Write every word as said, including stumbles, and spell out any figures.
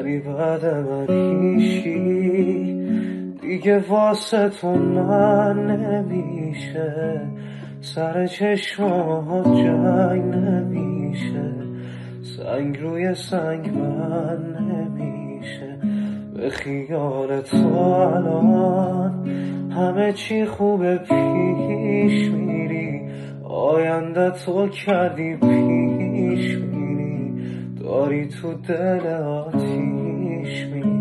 ولی بعد من هیچی دیگه واسه تو من نمیشه. سر چشمات جنگ نمیشه، سنگ روی سنگ من نمیشه. به خیال تو الان همه چی خوبه، پیش میری، آینده تو کردی پیش میری، داری تو دل آتیش میری.